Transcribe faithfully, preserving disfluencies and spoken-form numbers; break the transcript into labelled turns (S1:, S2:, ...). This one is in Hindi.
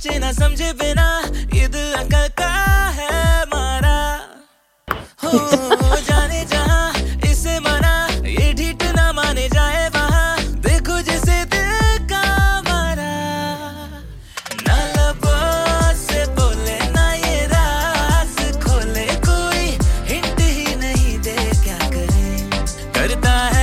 S1: सोचे ना समझे बिना ये दिल अकल का है मारा हो जाने जहां इसे मना ये ढीठ ना माने जाए वहां देखो जिसे दिल का मारा ना लबों से बोले ना ये राज खोले कोई हिंट ही नहीं दे क्या करे करता है